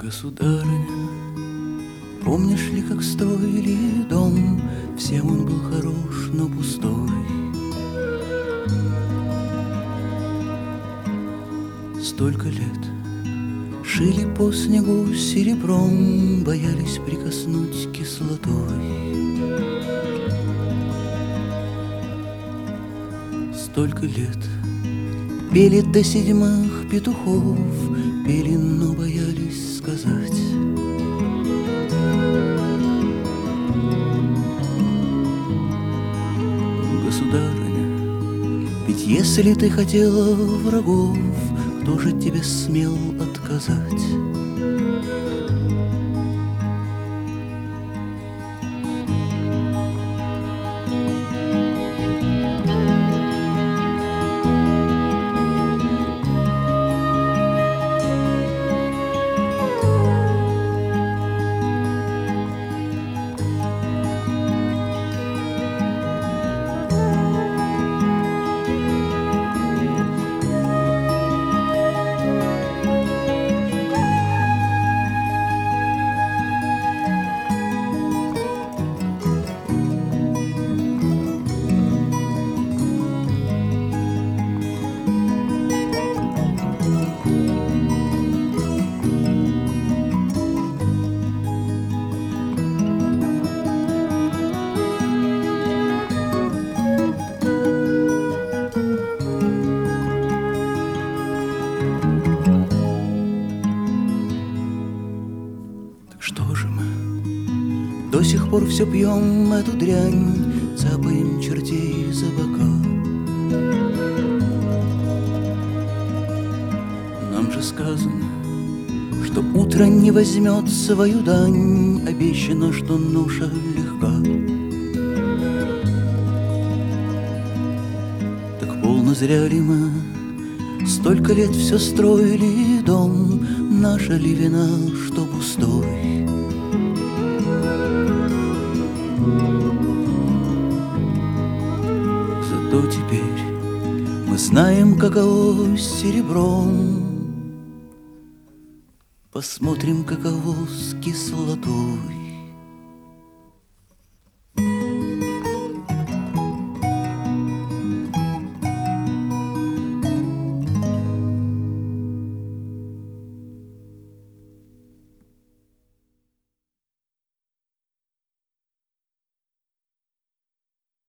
Государыня, помнишь ли, как строили дом? Всем он был хорош, но пустой. Столько лет шили по снегу серебром, боялись прикоснуть кислотой. Столько лет пели до седьмых петухов, пели, но боялись сказать. Государыня, ведь если ты хотела врагов, кто же тебе смел отказать? Что же мы до сих пор все пьем эту дрянь, цапаем чертей за бока? Нам же сказано, что утро не возьмет свою дань, обещано, что ноша легка. Так полно зря ли мы столько лет все строили дом? Наша ли вина, что пустой? Зато теперь мы знаем, каково с серебром. Посмотрим, каково с кислотой.